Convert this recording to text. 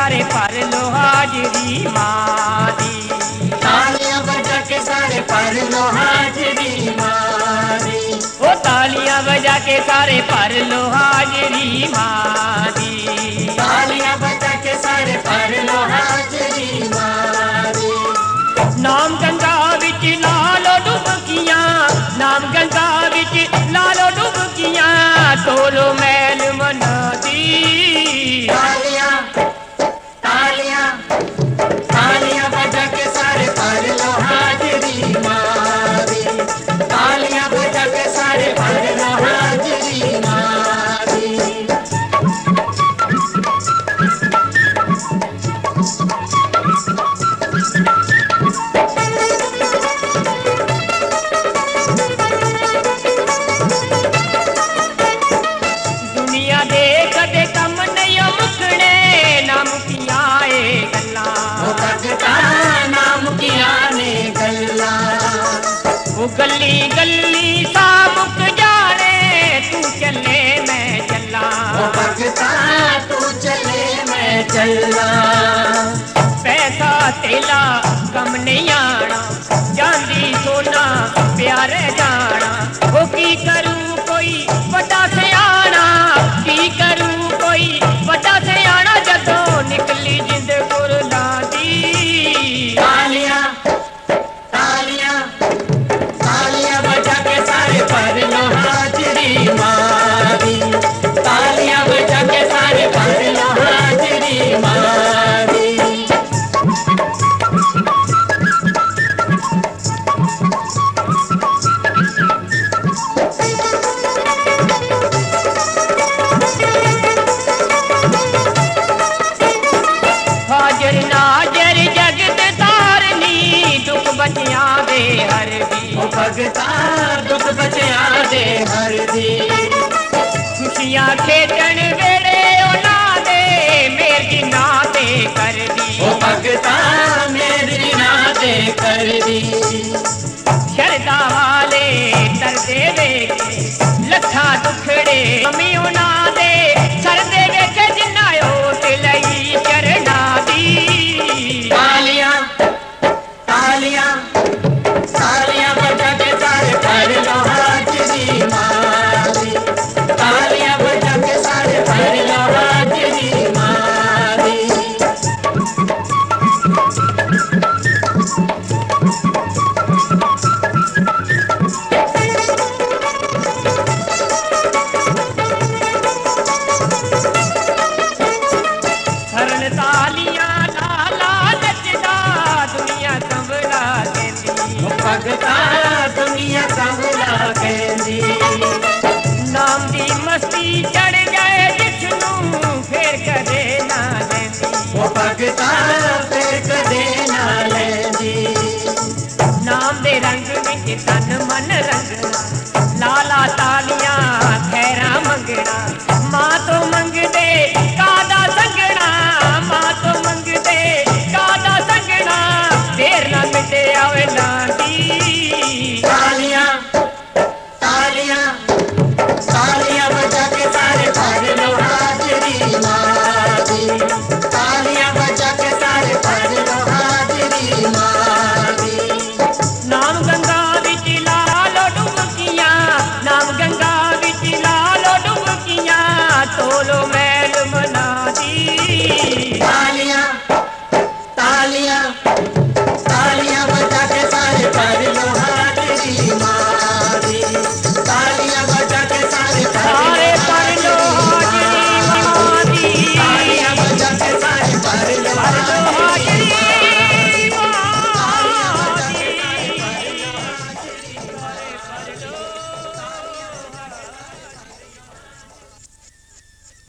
सारे भर लो हाजरी मां दी। तालियां बजा के सारे भर लो हाजरी मां दी। ओ तालियां बजा के सारे भर लो हाजरी मां दी। तालियां बजा के सारे भर लो हाजरी मां दी। नाम गंगा विच ला लो डुबकियां, नाम गंगा विच ला लो डुबकियां, तोलो मैल मना दी। तालियां तालियां तालियां बजा के सारे भर लो हाजरी मां दी। तालियां बजा के सारे भर लो हाजरी मां दी। दुनिया दे कदे कम नहीं मुकने, नाम किया ए गल्लां। ओ भगता नाम किया ने गल्ला। ओ गली गली सा मुक जाने, तू चले मैं चला। ओ भगता तू चले मैं चला।